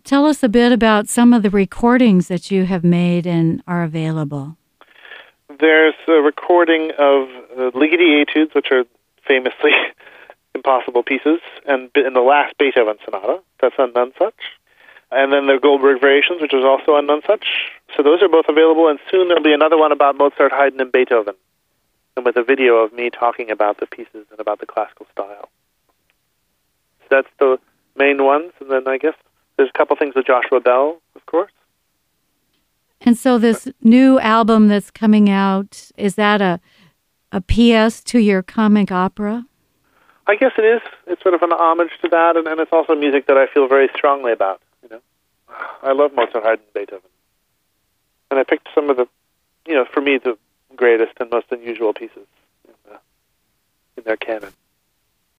Tell us a bit about some of the recordings that you have made and are available. There's a recording of the Ligeti Etudes, which are famously impossible pieces, and in the last Beethoven sonata, that's on Nonsuch. And then the Goldberg Variations, which is also on Nonsuch. So those are both available, and soon there'll be another one about Mozart, Haydn, and Beethoven, and with a video of me talking about the pieces and about the classical style. So that's the main ones, and then I guess there's a couple things with Joshua Bell, of course. And so this new album that's coming out, is that a PS to your comic opera? I guess it is. It's sort of an homage to that, and it's also music that I feel very strongly about. I love Mozart, Haydn, and Beethoven. And I picked some of the, for me, the greatest and most unusual pieces in their canon.